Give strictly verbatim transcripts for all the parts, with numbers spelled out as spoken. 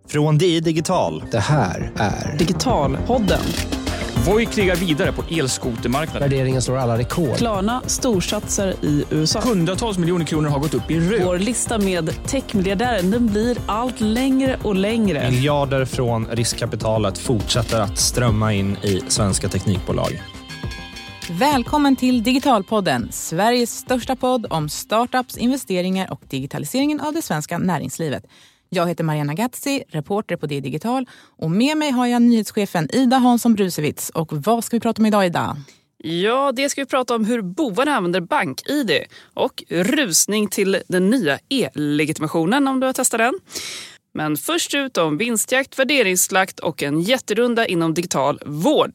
Från D I Digital. Det här är Digitalpodden. Voi krigar vidare på elskotermarknaden. Värderingen slår alla rekord. Klarna storsatsar i U S A. Hundratals miljoner kronor har gått upp i rök. Vår lista med techmiljardären, den blir allt längre och längre. Miljarder från riskkapitalet fortsätter att strömma in i svenska teknikbolag. Välkommen till Digitalpodden, Sveriges största podd om startups, investeringar och digitaliseringen av det svenska näringslivet. Jag heter Mariana Gazzi, reporter på D I Digital, och med mig har jag nyhetschefen Ida Hansson Brusewitz. Och vad ska vi prata om idag, Ida? Ja, det ska vi prata om hur bovarna använder bank-I D och rusning till den nya e-legitimationen om du har testat den. Men först ut om vinstjakt, värderingsslakt och en jätterunda inom digital vård.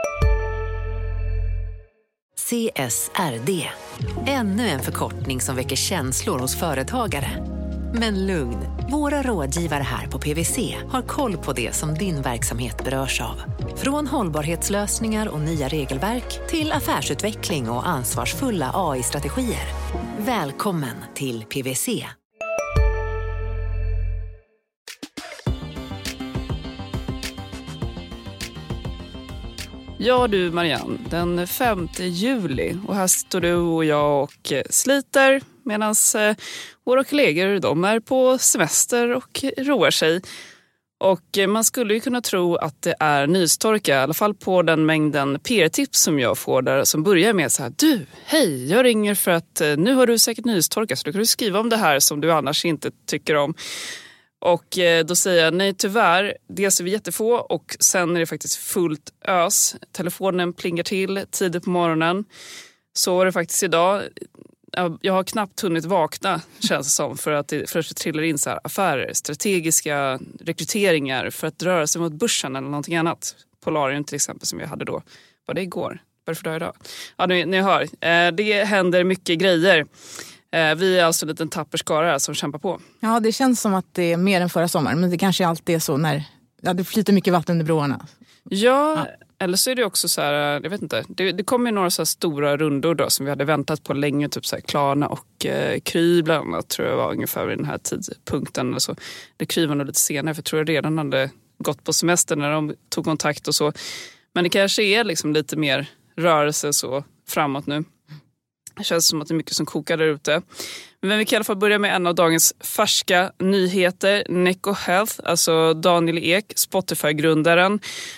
C S R D. Ännu en förkortning som väcker känslor hos företagare. Men lugn, våra rådgivare här på P W C har koll på det som din verksamhet berörs av. Från hållbarhetslösningar och nya regelverk till affärsutveckling och ansvarsfulla A I-strategier. Välkommen till P W C. Ja du Marianne, den femte juli och här står du och jag och sliter medan våra kollegor de är på semester och roar sig. Och man skulle ju kunna tro att det är nystorka, i alla fall på den mängden P R-tips som jag får där som börjar med så här: du, hej, jag ringer för att nu har du säkert nystorka så då kan du skriva om det här som du annars inte tycker om. Och då säger jag nej tyvärr, dels är vi jättefå och sen är det faktiskt fullt ös. Telefonen plingar till tidigt på morgonen. Så var det faktiskt idag. Jag har knappt hunnit vakna, känns det som, för att det, för att det trillar in så här affärer, strategiska rekryteringar för att röra sig mot börsen eller någonting annat. Polarium till exempel som jag hade då. Var det igår? Varför då idag? Ja, ni, ni hör. Det händer mycket grejer. Vi är alltså en liten tapper skara som kämpar på. Ja, det känns som att det är mer än förra sommaren, men det kanske alltid är så när ja, det flyter mycket vatten under broarna. Ja, ja, eller så är det också så här, jag vet inte, det, det kommer ju några så här stora rundor då som vi hade väntat på länge, typ så här Klarna och eh, Kry bland annat, tror jag var ungefär vid den här tidpunkten eller så. Det Kry var nog lite senare, för jag tror jag redan hade gått på semester när de tog kontakt och så. Men det kanske är liksom lite mer rörelse så framåt nu. Det känns som att det är mycket som kokar där ute. Men vi kan i alla fall börja med en av dagens färska nyheter. Neco Health, alltså Daniel Ek, Spotify-grundaren.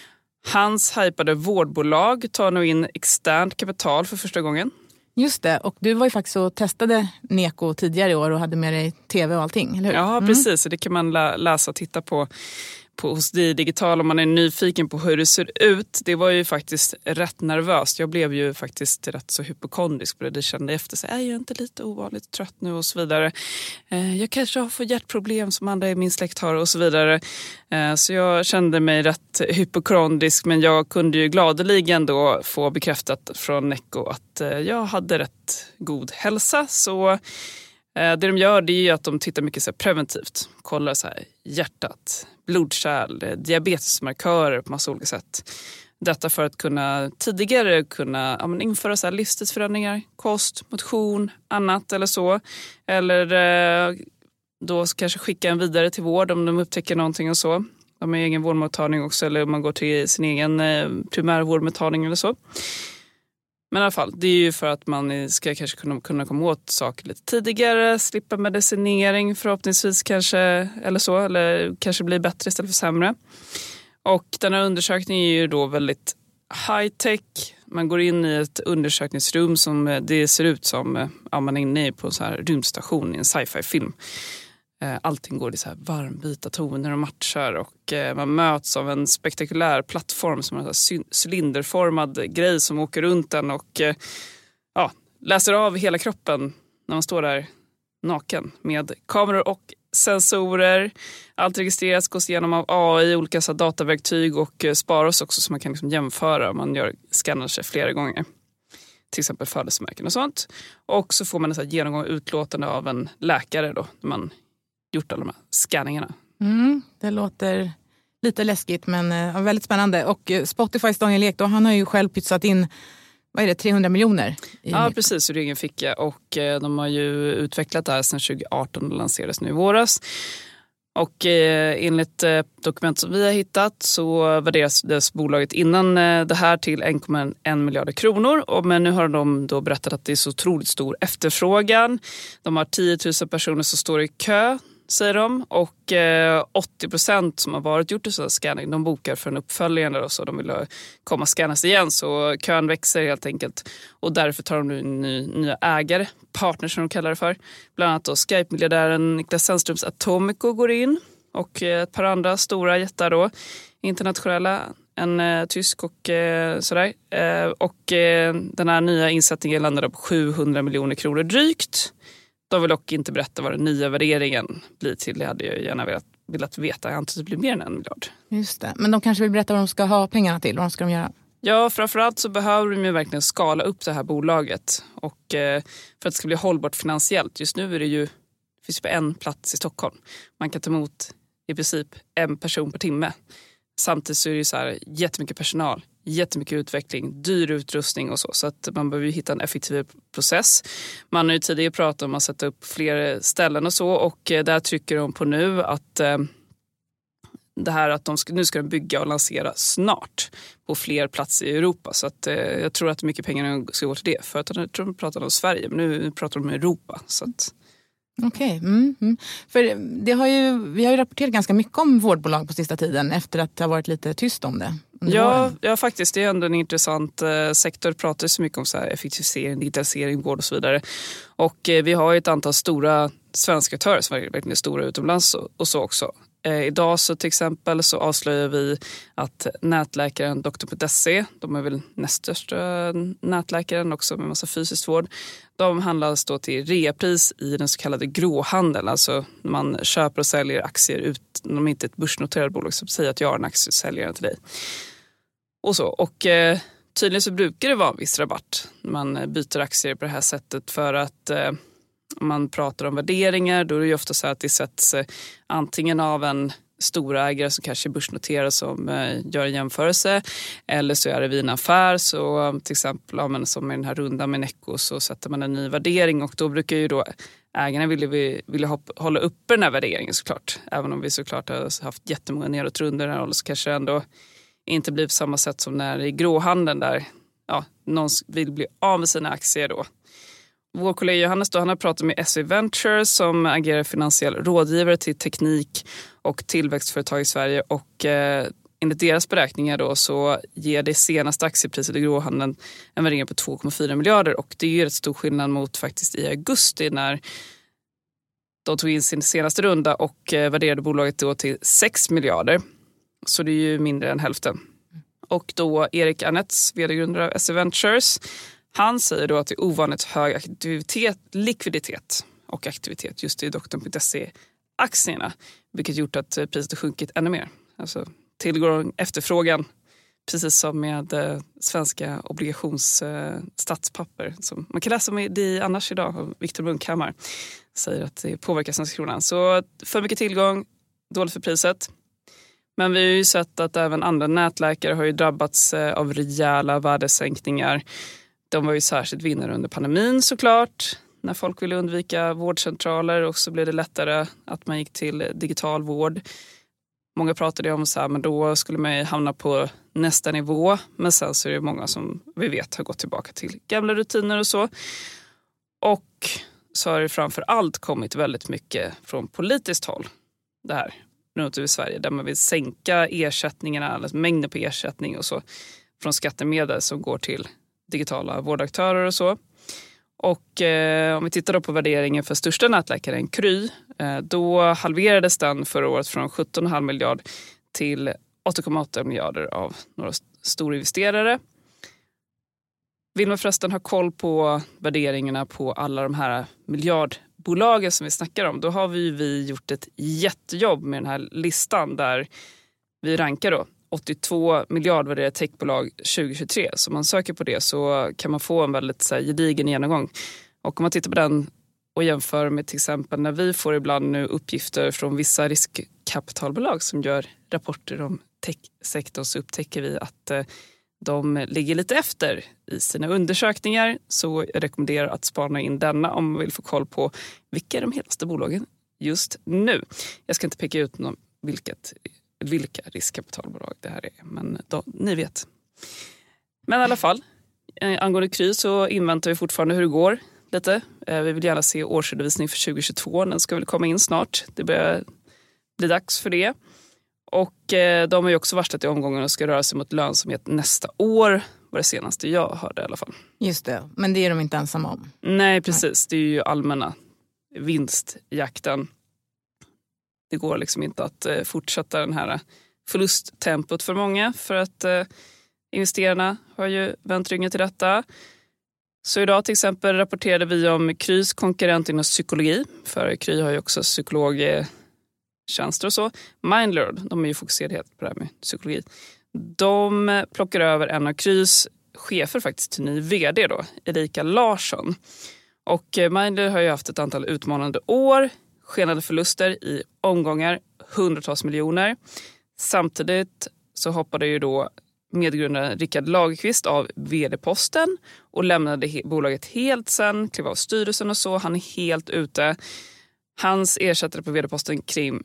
Hans hypade vårdbolag tar nu in externt kapital för första gången. Just det, och du var ju faktiskt och testade Neco tidigare i år och hade med dig tv och allting, eller hur? Ja, mm. precis. Det kan man lä- läsa och titta på. På, hos D I Digital om man är nyfiken på hur det ser ut. Det var ju faktiskt rätt nervöst. Jag blev ju faktiskt rätt så hypokondrisk på det. Det kände efter sig, är jag inte lite ovanligt trött nu och så vidare. Eh, jag kanske har fått hjärtproblem som andra i min släkt har och så vidare. Eh, så jag kände mig rätt hypokondrisk, men jag kunde ju gladeligen då få bekräftat från Neco att eh, jag hade rätt god hälsa. Så det de gör det är ju att de tittar mycket så här preventivt. Kollar så här hjärtat, blodkärl, diabetesmarkörer på massa olika sätt. Detta för att kunna tidigare kunna ja, men införa så här livsstilsförändringar, kost, motion, annat eller så. Eller eh, då kanske skicka en vidare till vård om de upptäcker någonting och så. De har egen vårdmottagning också, eller om man går till sin egen eh, primärvårdmottagning eller så. Men i alla fall, det är ju för att man ska kanske kunna, kunna komma åt saker lite tidigare, slippa medicinering förhoppningsvis kanske, eller så, eller kanske bli bättre istället för sämre. Och den här undersökningen är ju då väldigt high-tech. Man går in i ett undersökningsrum som det ser ut som ja, man är inne på en så här rymdstation i en sci-fi-film. Allting går i så här varmvita toner och matchar och man möts av en spektakulär plattform som är en så här cylinderformad grej som åker runt den och ja, läser av hela kroppen när man står där naken med kameror och sensorer. Allt registreras, gås igenom av A I, olika så här dataverktyg och sparas också så man kan liksom jämföra. Man gör, skannar sig flera gånger. Till exempel födelsemärken och sånt. Och så får man en så här genomgång utlåtande av en läkare då när man gjort alla de här scanningarna. Mm, det låter lite läskigt men uh, väldigt spännande. Och uh, Spotifys Daniel Ek då, han har ju själv pytsat in, vad är det, trehundra miljoner? I... Ja, precis, ur egen ficka. Och uh, de har ju utvecklat det här sedan tjugo arton och lanserades nu i våras. Och eh, enligt eh, dokument som vi har hittat så värderas bolaget innan eh, det här till en komma en miljarder kronor. Och, men nu har de då berättat att det är så otroligt stor efterfrågan. De har tio tusen personer som står i kö, säger de. Och eh, åttio procent som har varit gjort en sån scanning, de bokar för en uppföljande då, så de vill komma scannas igen. Så kön växer helt enkelt. Och därför tar de nu ny, nya ägare, partners som de kallar det för. Bland annat då Skype-miljardären Niklas Zennströms Atomico går in. Och eh, ett par andra stora jättar då, internationella. En eh, tysk och eh, sådär. Eh, och eh, den här nya insättningen landade på sjuhundra miljoner kronor drygt. De vill dock inte berätta vad den nya värderingen blir till. Det hade jag gärna velat, velat veta. Jag antar att det blir mer än en miljard. Just det. Men de kanske vill berätta vad de ska ha pengarna till. Vad ska de göra? Ja, framförallt så behöver de ju verkligen skala upp det här bolaget. Och eh, för att det ska bli hållbart finansiellt. Just nu är det ju, det finns ju en plats i Stockholm. Man kan ta emot i princip en person per timme. Samtidigt så är det ju så här jättemycket personal, jättemycket utveckling, dyr utrustning och så. Så att man behöver ju hitta en effektiv process. Man har ju tidigare pratat om att sätta upp fler ställen och så. Och där trycker de på nu att eh, det här att de ska, nu ska de bygga och lansera snart på fler platser i Europa. Så att eh, jag tror att mycket pengar ska gå till det. För att jag tror de pratar om Sverige, men nu pratar de om Europa. Så att... Okej, okay. mm, mm. För det har ju, vi har ju rapporterat ganska mycket om vårdbolag på sista tiden efter att det har varit lite tyst om det. Ja, ja, faktiskt. Det är ändå en intressant eh, sektor. Det pratar så mycket om så här, effektivisering, digitalisering, vård och så vidare. Och eh, vi har ju ett antal stora svenska aktörer som är verkligen stora utomlands och, och så också. Eh, idag så till exempel så avslöjar vi att nätläkaren doktor punkt se, de är väl näst största nätläkaren också med massa fysisk vård. De handlas då till reapris i den så kallade gråhandeln. Alltså man köper och säljer aktier ut, de är inte ett börsnoterat bolag som säger att jag har en aktie och säljer den till dig. Och så. Och eh, tydligen så brukar det vara en viss rabatt när man byter aktier på det här sättet för att eh, om man pratar om värderingar då är det ju ofta så att det sätts eh, antingen av en stora ägare som kanske börsnoterar som eh, gör en jämförelse eller så är det vid en affär så till exempel ja, men som i den här rundan med Neco så sätter man en ny värdering och då brukar ju då ägarna vilja, vilja hoppa, hålla uppe den här värderingen såklart. Även om vi såklart har haft jättemånga nedåtrundor här så kanske ändå inte blir på samma sätt som när i gråhandeln där ja, någon vill bli av med sina aktier då. Vår kollega Johannes då, han har pratat med S V Ventures som agerar finansiell rådgivare till teknik- och tillväxtföretag i Sverige och eh, enligt deras beräkningar då så ger det senaste aktiepriset i gråhandeln en värdering på två komma fyra miljarder och det är ju rätt stor skillnad mot faktiskt i augusti när de tog in sin senaste runda och eh, värderade bolaget då till sex miljarder. Så det är ju mindre än hälften. Och då Erik Arnetz, vd-grundare av S V Ventures, han säger då att det är ovanligt hög aktivitet, likviditet och aktivitet just i doktor punkt se-aktierna. Vilket gjort att priset har sjunkit ännu mer. Alltså tillgång efterfrågan, precis som med eh, svenska obligationsstatspapper. Eh, som man kan läsa om det annars idag av Viktor Munkhammar. Säger att det påverkar svenska kronan. Så för mycket tillgång, dåligt för priset. Men vi har ju sett att även andra nätläkare har ju drabbats eh, av rejäla värdesänkningar. De var ju särskilt vinnare under pandemin såklart. När folk ville undvika vårdcentraler och så blev det lättare att man gick till digital vård. Många pratade om så här, men då skulle man ju hamna på nästa nivå. Men sen så är det många som vi vet har gått tillbaka till gamla rutiner och så. Och så har det framför allt kommit väldigt mycket från politiskt håll. Det här runt i Sverige där man vill sänka ersättningarna, alltså mängden på ersättning och så. Från skattemedel som går till digitala vårdaktörer och så. Och eh, om vi tittar då på värderingen för största nätläkaren Kry, eh, då halverades den förra året från sjutton komma fem miljard till åtta komma åtta miljarder av några stora investerare. Vill man förresten ha koll på värderingarna på alla de här miljardbolagen som vi snackar om, då har vi, vi gjort ett jättejobb med den här listan där vi rankar då åttiotvå miljardvärderade techbolag tjugo tjugotre. Så om man söker på det så kan man få en väldigt så här, gedigen genomgång. Och om man tittar på den och jämför med till exempel när vi får ibland nu uppgifter från vissa riskkapitalbolag som gör rapporter om techsektorn så upptäcker vi att eh, de ligger lite efter i sina undersökningar. Så jag rekommenderar att spana in denna om man vill få koll på vilka är de helaste bolagen just nu. Jag ska inte peka ut någon, vilket, vilka riskkapitalbolag det här är, men då, ni vet. Men i alla fall, angående Kry så inväntar vi fortfarande hur det går lite. Vi vill gärna se årsredovisning för tjugo tjugotvå. Den ska väl komma in snart. Det börjar bli dags för det. Och de har ju också varslat i omgången och ska röra sig mot lönsamhet nästa år. Var det senaste jag hörde i alla fall. Just det, men det är de inte ensamma om. Nej, precis. Det är ju allmänna vinstjakten. Det går liksom inte att fortsätta den här förlusttempot för många. För att investerarna har ju vänt ryggen till detta. Så idag till exempel rapporterade vi om Krys konkurrent inom psykologi. För Kry har ju också psykologtjänster och så. Mindlord, de är ju fokuserade helt på det här med psykologi. De plockar över en av Krys chefer faktiskt till ny vd då, Erika Larsson. Och Mindlord har ju haft ett antal utmanande år. Skenade förluster i omgångar, hundratals miljoner. Samtidigt så hoppade ju då medgrundaren Rickard Lagerqvist av vd-posten och lämnade he- bolaget helt sen, klev av styrelsen och så. Han är helt ute. Hans ersättare på vd-posten, Krim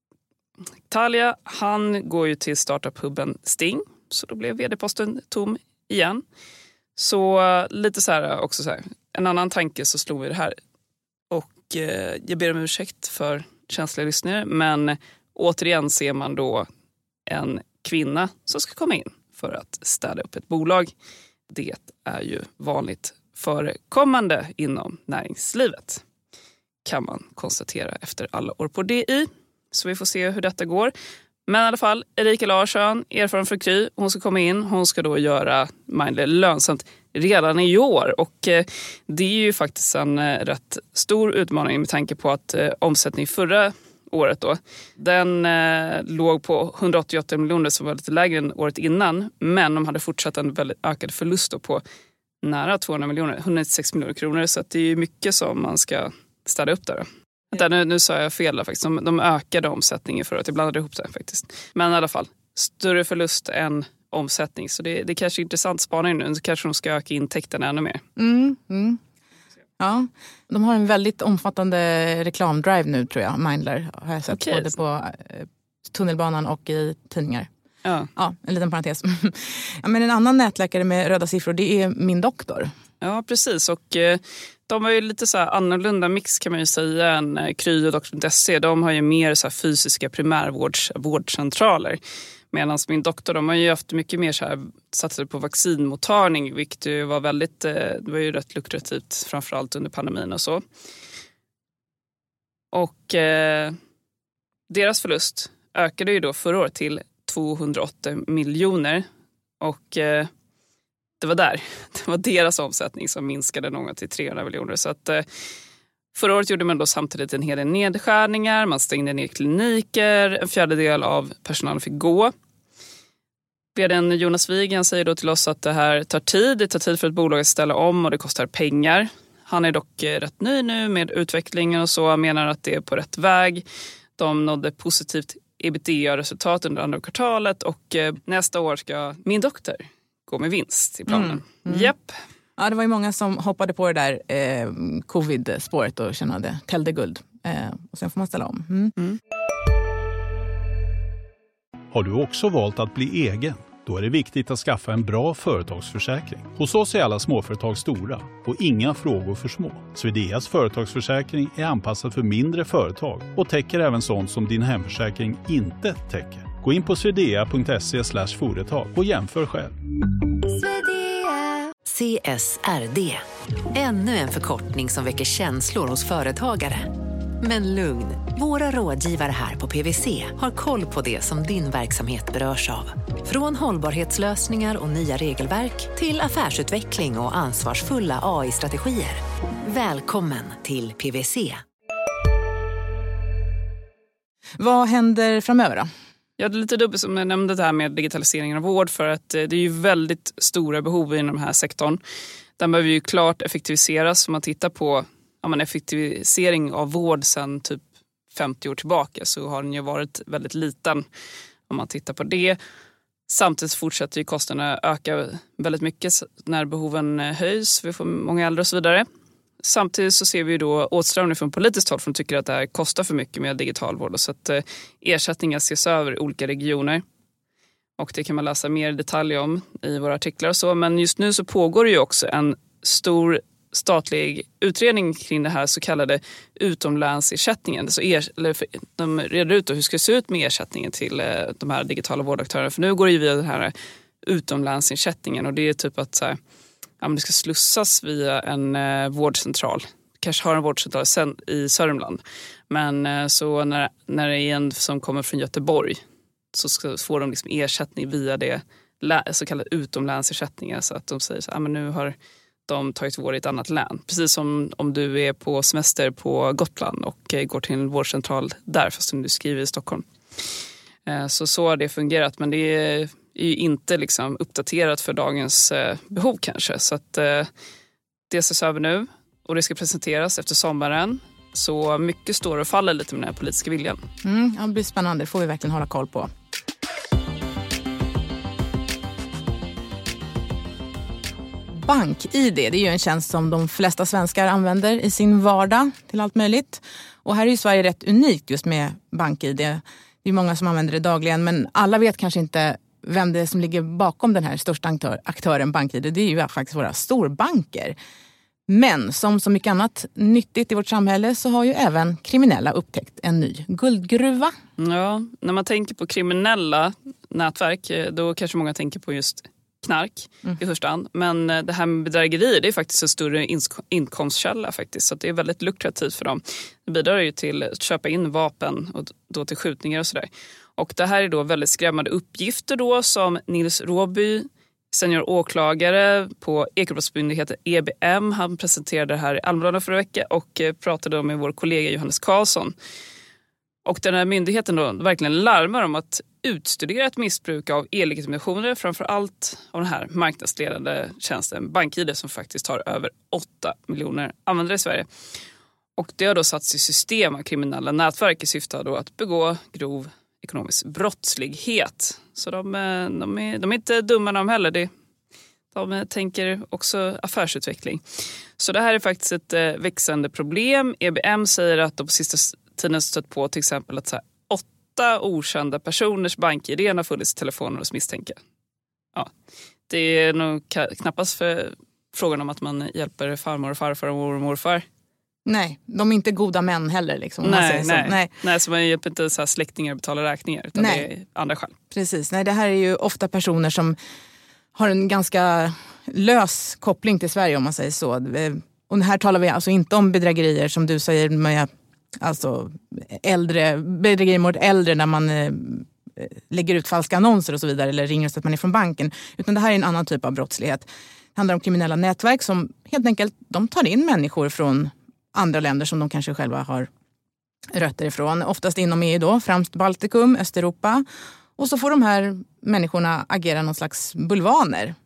Talia, han går ju till startup-hubben Sting. Så då blev vd-posten tom igen. Så lite så här också så här. En annan tanke så slog vi det här. Och eh, jag ber om ursäkt för känsliga lyssnare. Men återigen ser man då en kvinna som ska komma in för att städa upp ett bolag. Det är ju vanligt förekommande inom näringslivet. Kan man konstatera efter alla år på D I. Så vi får se hur detta går. Men i alla fall, Erika Larsson, erfaren för Kry, hon ska komma in. Hon ska då göra Mindler lönsamt redan i år. Och eh, det är ju faktiskt en eh, rätt stor utmaning med tanke på att eh, omsättning förra året då, den eh, låg på hundraåttioåtta miljoner som var lite lägre än året innan. Men de hade fortsatt en väldigt ökad förlust då på nära tvåhundra miljoner, hundranittiosex miljoner kronor. Så att det är ju mycket som man ska städa upp där då. Vänta, nu, nu sa jag fel där, faktiskt. De, de ökade omsättningen för att jag blandade ihop det faktiskt. Men i alla fall, större förlust än omsättning. Så det, det kanske är intressant spaning nu. Så kanske de ska öka intäkterna ännu mer. Mm, mm. Ja, de har en väldigt omfattande reklamdrive nu tror jag, Mindler. Har jag sett okay. Både på eh, tunnelbanan och i tidningar. Ja, ja en liten parentes. Ja, men en annan nätläkare med röda siffror, det är Min Doktor. Ja, precis. Och eh, de har ju lite så här annorlunda mix kan man ju säga än eh, Kry och doktor punkt se. De har ju mer så här fysiska primärvårdscentraler. Medan Min Doktor, de har ju haft mycket mer så här satsat på vaccinmottagning, vilket ju var väldigt, eh, det var ju rätt lukrativt framförallt under pandemin och så. Och eh, deras förlust ökade ju då förra året till tvåhundraåtta miljoner och eh, det var där, det var deras omsättning som minskade något till trehundra miljoner. Så att eh, förra året gjorde man då samtidigt en hel del nedskärningar, man stängde ner kliniker, en fjärdedel av personalen fick gå. Vd:n Jonas Wigen säger då till oss att det här tar tid, det tar tid för ett bolag att ställa om och det kostar pengar. Han är dock eh, rätt nöjd nu med utvecklingen och så, menar att det är på rätt väg. De nådde positivt ebitda-resultat under andra kvartalet och eh, nästa år ska Min Doktor gå med vinst i planen. Mm. Mm. Japp. Ja, det var ju många som hoppade på det där eh, covid-spåret och tjänade tällde guld. Eh, och sen får man ställa om. Mm. Mm. Har du också valt att bli egen? Då är det viktigt att skaffa en bra företagsförsäkring. Hos oss är alla småföretag stora och inga frågor för små. Swedeas företagsförsäkring är anpassad för mindre företag och täcker även sånt som din hemförsäkring inte täcker. Gå in på swedea punkt se slash företag och jämför själv. C S R D. Ännu en förkortning som väcker känslor hos företagare. Men lugn, våra rådgivare här på P W C har koll på det som din verksamhet berörs av. Från hållbarhetslösningar och nya regelverk till affärsutveckling och ansvarsfulla A I-strategier. Välkommen till P W C. Vad händer framöver då? Ja, det är lite dubbelt som jag nämnde det här med digitaliseringen av vård, för att det är ju väldigt stora behov inom den här sektorn. Den behöver ju klart effektiviseras. Om man tittar på ja, men effektivisering av vård sedan typ femtio år tillbaka så har den ju varit väldigt liten om man tittar på det. Samtidigt fortsätter ju kostnaderna öka väldigt mycket när behoven höjs. Vi får många äldre och så vidare. samtidigt så ser vi då åtstramning från politiskt håll, för de tycker att det här kostar för mycket med digital vård. Så att eh, ersättningar ses över i olika regioner. Och det kan man läsa mer detalj om i våra artiklar och så. Men just nu så pågår det ju också en stor statlig utredning kring det här så kallade utomlänsersättningen. Så er, eller för, de reder ut hur det ska se ut med ersättningen till eh, de här digitala vårdaktörerna. För nu går det ju via den här utomlänsersättningen, och det är typ att så här, ja, men det ska slussas via en eh, vårdcentral. Kanske har en vårdcentral sen, i Sörmland. Men eh, så när, när det är en som kommer från Göteborg så ska, får de liksom ersättning via det så kallade utomlänsersättningar. Så att de säger så här, ja, men nu har de tagit vård i ett annat län. Precis som om du är på semester på Gotland och går till en vårdcentral där, fast du skriver i Stockholm. Så så har det fungerat, men det är ju inte liksom uppdaterat för dagens behov kanske. Så att det ses över nu och det ska presenteras efter sommaren. Så mycket står och faller lite med den här politiska viljan. Mm, ja, det blir spännande, det får vi verkligen hålla koll på. BankID, det är ju en tjänst som de flesta svenskar använder i sin vardag till allt möjligt. Och här är ju Sverige rätt unikt just med BankID. Det är många som använder det dagligen, men alla vet kanske inte vem det är som ligger bakom den här största aktör, aktören BankID. Det är ju faktiskt våra storbanker. Men som så mycket annat nyttigt i vårt samhälle så har ju även kriminella upptäckt en ny guldgruva. Ja, när man tänker på kriminella nätverk då kanske många tänker på just knark mm. i första hand. Men det här med bedrägerier, det är faktiskt en större inkomstkälla faktiskt. Så det är väldigt lukrativt för dem. Det bidrar ju till att köpa in vapen och då till skjutningar och sådär. Och det här är då väldigt skrämmande uppgifter då som Nils Råby, senior åklagare på Ekobrottsmyndigheten E B M, han presenterade det här i Almedalen förra veckan och pratade med vår kollega Johannes Karlsson. Och den här myndigheten då verkligen larmar om att utstudera ett missbruk av e-legitimationer, framförallt av den här marknadsledande tjänsten BankID som faktiskt har över åtta miljoner användare i Sverige. Och det har då satts i system av kriminella nätverk i syfte då att begå grov ekonomisk brottslighet. Så de, de, är, de är inte dumma de heller. De, de tänker också affärsutveckling. Så det här är faktiskt ett växande problem. E B M säger att de på sista tiden stött på till exempel att så här, åtta okända personers BankID har funnits i telefonen hos misstänkta. Ja, det är nog knappast för frågan om att man hjälper farmor och farfar och mor och morfar. Nej, de är inte goda män heller. Liksom, nej, man nej. Så. nej, nej, så man hjälper inte så här släktingar att betala räkningar utan nej. Det är andra skäl. Precis, nej, det här är ju ofta personer som har en ganska lös koppling till Sverige om man säger så. Och här talar vi alltså inte om bedrägerier som du säger med alltså äldre, bedrägerier mot äldre när man eh, lägger ut falska annonser och så vidare eller ringer så att man är från banken. Utan det här är en annan typ av brottslighet. Det handlar om kriminella nätverk som helt enkelt de tar in människor från andra länder som de kanske själva har rötter ifrån. Oftast inom E U då, främst Baltikum, Östeuropa. Och så får de här människorna agera någon slags bulvaner.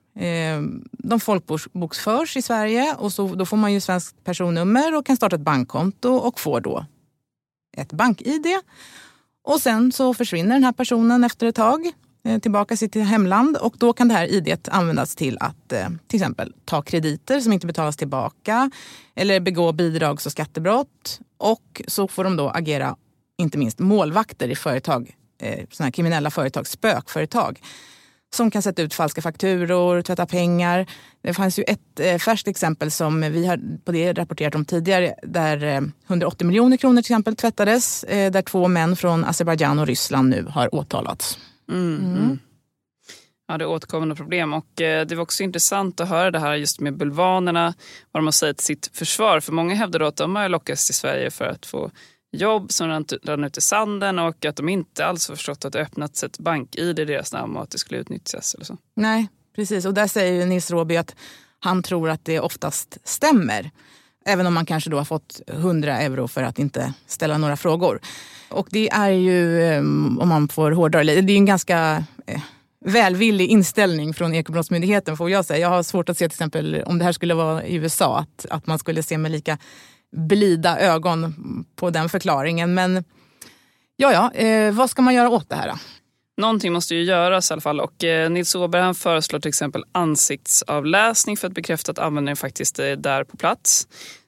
De folkbokförs i Sverige och så, då får man ju svenskt personnummer och kan starta ett bankkonto och får då ett BankID. Och sen så försvinner den här personen efter ett tag tillbaka till sitt hemland och då kan det här I D:et användas till att till exempel ta krediter som inte betalas tillbaka eller begå bidrags- och skattebrott och så får de då agera inte minst målvakter i företag, sådana här kriminella företag, spökföretag som kan sätta ut falska fakturor, tvätta pengar. Det fanns ju ett eh, färskt exempel som vi har på det rapporterat om tidigare där eh, hundraåttio miljoner kronor till exempel tvättades eh, där två män från Azerbaijan och Ryssland nu har åtalats. Mm. Mm. Ja, det är återkommande problem och eh, det var också intressant att höra det här just med bulvanerna, vad de har sagt till sitt försvar. För många hävdar då att de har lockats till Sverige för att få jobb som rann ut i sanden och att de inte alls har förstått att det öppnats ett BankID i deras namn och att det skulle utnyttjas eller så. Nej, precis. Och där säger ju Nils Råby att han tror att det oftast stämmer. Även om man kanske då har fått hundra euro för att inte ställa några frågor. Och det är ju, om man får hårdra det, det är en ganska välvillig inställning från Ekobrottsmyndigheten får jag säga. Jag har svårt att se till exempel om det här skulle vara i U S A att, att man skulle se med lika blida ögon på den förklaringen. Men ja, ja eh, vad ska man göra åt det här då? Någonting måste ju göras i alla fall och eh, Nils Åberg han föreslår till exempel ansiktsavläsning för att bekräfta att användaren faktiskt är där på plats.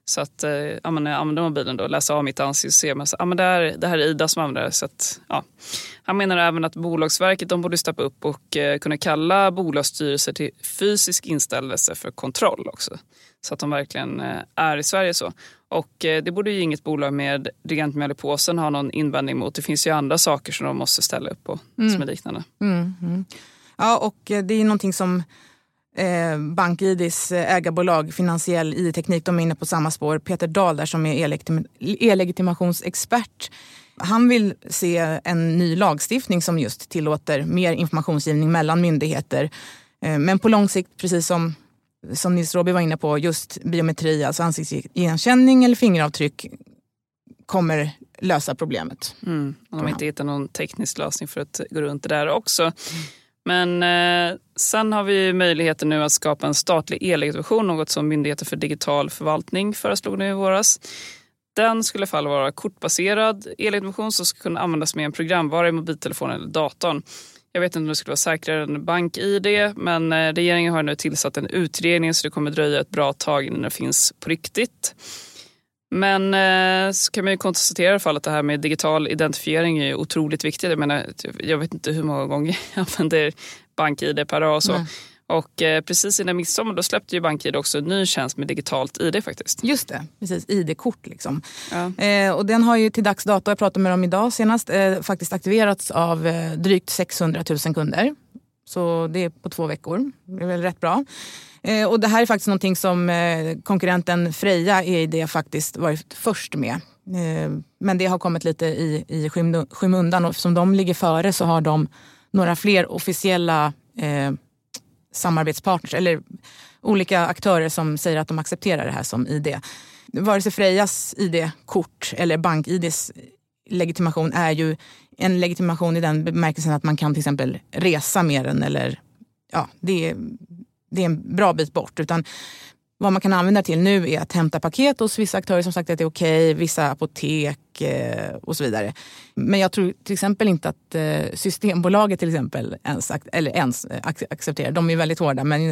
Så att eh, ja, men när jag använder mobilen då, läsa av mitt ansikte och se men så, ja, men det, här, det här är Ida som använder det. Så att, ja. Han menar även att Bolagsverket de borde steppa upp och eh, kunna kalla bolagsstyrelser till fysisk inställelse för kontroll också. Så att de verkligen eh, är i Sverige så. Och eh, det borde ju inget bolag med rent mjöl i påsen ha någon invändning mot. Det finns ju andra saker som de måste ställa upp på mm. som är liknande. Mm, mm. Ja, och det är någonting som eh, BankIDs ägarbolag Finansiell I D-teknik, de är inne på samma spår. Peter Dahl där som är e-legitim- e-legitimationsexpert. Han vill se en ny lagstiftning som just tillåter mer informationsgivning mellan myndigheter. Eh, men på lång sikt, precis som som Nils Robby var inne på, just biometri, alltså ansiktsigenkänning eller fingeravtryck kommer lösa problemet. Mm. De har inte hittat någon teknisk lösning för att gå runt det där också. Mm. Men eh, sen har vi möjligheten nu att skapa en statlig e-legitimation, något som Myndigheten för digital förvaltning föreslog nu i våras. Den skulle i alla fall vara kortbaserad e-legitimation som ska kunna användas med en programvara i mobiltelefonen eller datorn. Jag vet inte om det skulle vara säkrare än BankID, men regeringen har nu tillsatt en utredning så det kommer dröja ett bra tag innan det finns på riktigt. Men så kan man ju konstatera i alla fall att det här med digital identifiering är otroligt viktigt. Jag menar, jag vet inte hur många gånger jag använder BankID per dag och så. Mm. Och eh, precis innan midsommar då släppte ju BankID också en ny tjänst med digitalt I D faktiskt. Just det, precis. I D-kort liksom. Ja. Eh, och den har ju till dags dato, jag pratade med dem idag senast, eh, faktiskt aktiverats av eh, drygt sexhundratusen kunder. Så det är på två veckor. Det är väl rätt bra. Eh, och det här är faktiskt någonting som eh, konkurrenten Freja E I D faktiskt varit först med. Eh, men det har kommit lite i, i skymundan och som de ligger före så har de några fler officiella eh, samarbetspartners eller olika aktörer som säger att de accepterar det här som I D. Vare sig Frejas I D-kort eller BankIDs legitimation är ju en legitimation i den bemärkelsen att man kan till exempel resa med den eller ja, det är, det är en bra bit bort. Utan vad man kan använda till nu är att hämta paket hos vissa aktörer som sagt att det är okej, vissa apotek eh, och så vidare. Men jag tror till exempel inte att eh, Systembolaget till exempel ens, eller ens accepterar. De är väldigt hårda, men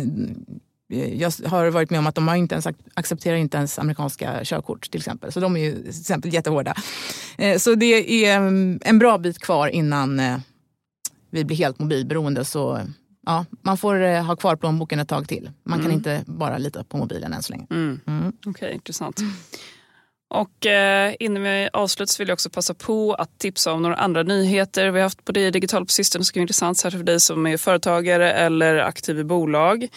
jag har varit med om att de har inte ens accepterar inte ens amerikanska körkort till exempel. Så de är ju till exempel jättehårda. Eh, så det är en bra bit kvar innan eh, vi blir helt mobilberoende så... Ja, man får eh, ha kvar plånboken ett tag till. Man mm. kan inte bara lita på mobilen än så länge. Mm. Mm. Okej, okay, intressant. Och eh, innan vi avslutar vill jag också passa på att tipsa om några andra nyheter vi har haft på det digitala på sistone. Så kan det vara intressant särskilt för dig som är företagare eller aktiv i bolag.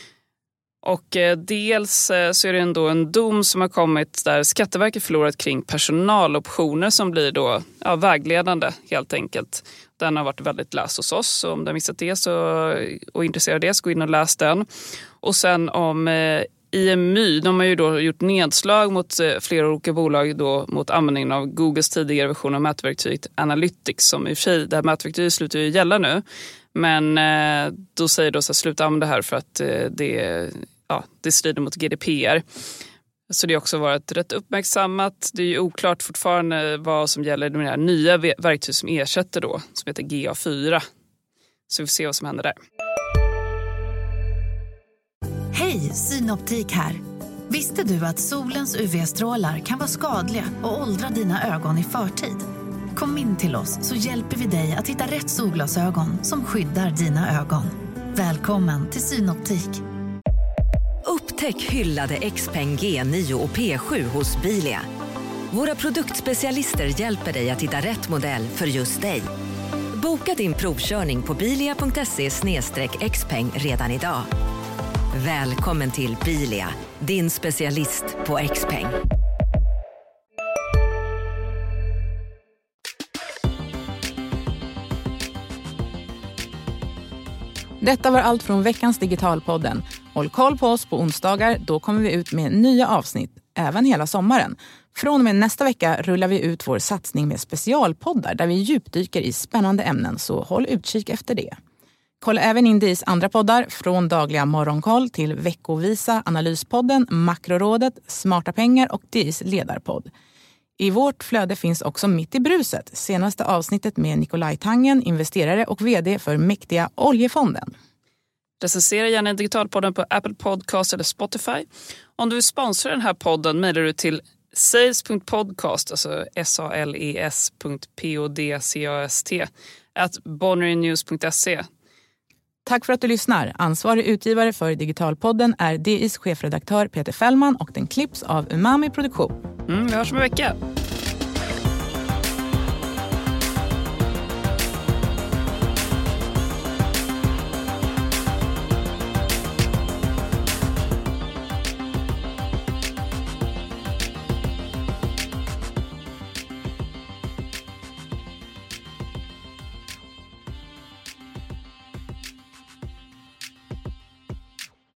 Och eh, dels eh, så är det ändå en dom som har kommit där Skatteverket förlorat kring personaloptioner som blir då ja, vägledande helt enkelt. Den har varit väldigt läst hos oss, så om du har missat det så, och är intresserad av det så gå in och läs den. Och sen om eh, I M Y, de har ju då gjort nedslag mot eh, flera olika bolag då, mot användningen av Googles tidigare version av mätverktyget Analytics som i och för sig, det här mätverktyget slutar ju gälla nu. Men eh, då säger de så här, sluta använda det här för att eh, det, ja, det strider mot G D P R. Så det har också varit rätt uppmärksammat. Det är ju oklart fortfarande vad som gäller de här nya verktyg som ersätter då, som heter G A fyra. Så vi får se vad som händer där. Hej, Synoptik här. Visste du att solens U V-strålar kan vara skadliga och åldra dina ögon i förtid? Kom in till oss så hjälper vi dig att hitta rätt solglasögon som skyddar dina ögon. Välkommen till Synoptik. Upptäck hyllade Xpeng G nio och P sju hos Bilia. Våra produktspecialister hjälper dig att hitta rätt modell för just dig. Boka din provkörning på bilia punkt se slash xpeng redan idag. Välkommen till Bilia, din specialist på Xpeng. Detta var allt från veckans Digitalpodden. Håll koll på oss på onsdagar, då kommer vi ut med nya avsnitt, även hela sommaren. Från och med nästa vecka rullar vi ut vår satsning med specialpoddar där vi djupdyker i spännande ämnen, så håll utkik efter det. Kolla även in D I's andra poddar, från dagliga morgonkoll till veckovisa Analyspodden, Makrorådet, Smarta pengar och D I's ledarpodd. I vårt flöde finns också Mitt i bruset, senaste avsnittet med Nikolaj Tangen, investerare och vd för mäktiga Oljefonden. Recensera gärna Digitalpodden på Apple Podcast eller Spotify. Om du vill sponsra den här podden mejlar du till sales punkt podcast, alltså s a l e s punkt p o d c a s t at bonnierinnews punkt se. Tack för att du lyssnar. Ansvarig utgivare för Digitalpodden är D I:s chefredaktör Peter Fällman och den klipps av Umami Produktion. Mm, vi hörs om en vecka.